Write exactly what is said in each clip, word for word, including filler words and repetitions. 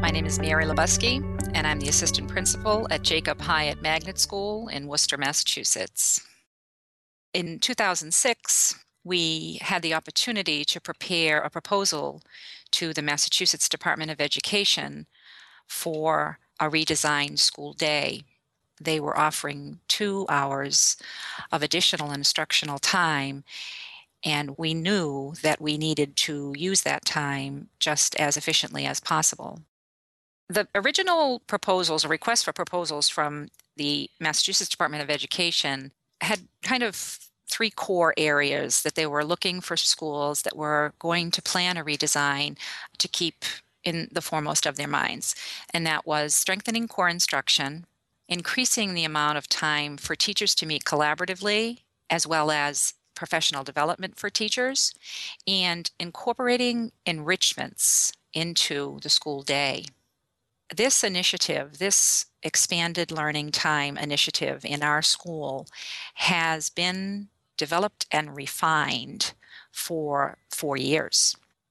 My name is Mary Lebusky, and I'm the assistant principal at Jacob Hyatt Magnet School in Worcester, Massachusetts. In two thousand six, we had the opportunity to prepare a proposal to the Massachusetts Department of Education for a redesigned school day. They were offering two hours of additional instructional time, and we knew that we needed to use that time just as efficiently as possible. The original proposals, or request for proposals from the Massachusetts Department of Education had kind of three core areas that they were looking for schools that were going to plan a redesign to keep in the foremost of their minds. And that was strengthening core instruction, increasing the amount of time for teachers to meet collaboratively, as well as professional development for teachers, and incorporating enrichments into the school day. This initiative, this expanded learning time initiative in our school has been developed and refined for four years.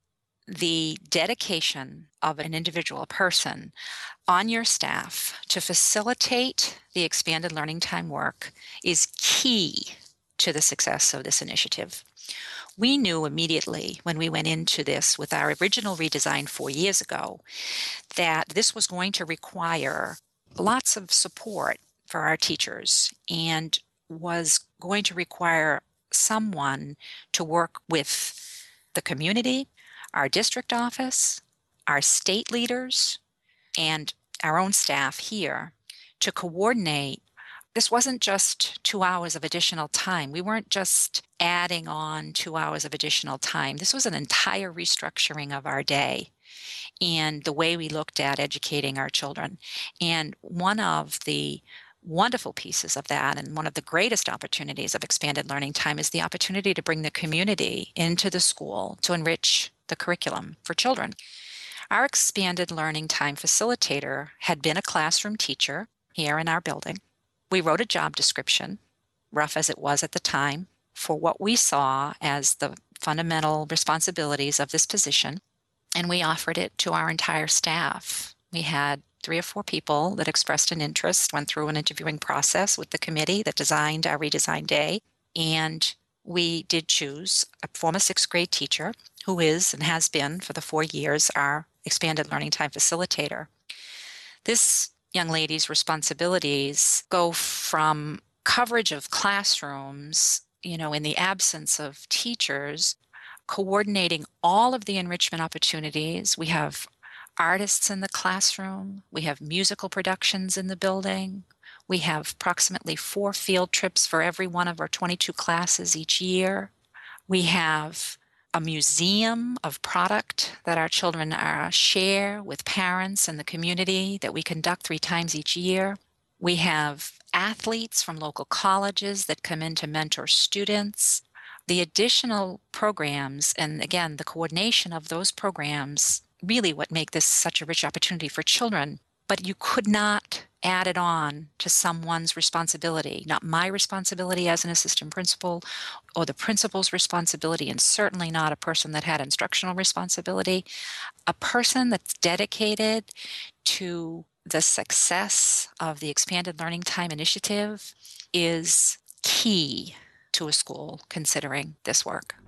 The dedication of an individual person on your staff to facilitate the expanded learning time work is key to the success of this initiative. We knew immediately when we went into this with our original redesign four years ago that this was going to require lots of support for our teachers and was going to require someone to work with the community, our district office, our state leaders, and our own staff here to coordinate. This wasn't just two hours of additional time. We weren't just adding on two hours of additional time. This was an entire restructuring of our day and the way we looked at educating our children. And one of the wonderful pieces of that, and one of the greatest opportunities of expanded learning time, is the opportunity to bring the community into the school to enrich the curriculum for children. Our expanded learning time facilitator had been a classroom teacher here in our building. We wrote a job description, rough as it was at the time, for what we saw as the fundamental responsibilities of this position, and we offered it to our entire staff. We had three or four people that expressed an interest, went through an interviewing process with the committee that designed our redesign day, and we did choose a former sixth grade teacher who is and has been for the four years our expanded learning time facilitator. This young lady's responsibilities go from coverage of classrooms, you know, in the absence of teachers, coordinating all of the enrichment opportunities. We have artists in the classroom. We have musical productions in the building. We have approximately four field trips for every one of our twenty-two classes each year. We have a museum of product that our children uh, share with parents and the community that we conduct three times each year. We have athletes from local colleges that come in to mentor students. The additional programs, and again, the coordination of those programs, really what make this such a rich opportunity for children, but you could not add it on to someone's responsibility, not my responsibility as an assistant principal or the principal's responsibility, and certainly not a person that had instructional responsibility. A person that's dedicated to the success of the Expanded Learning Time Initiative is key to a school considering this work.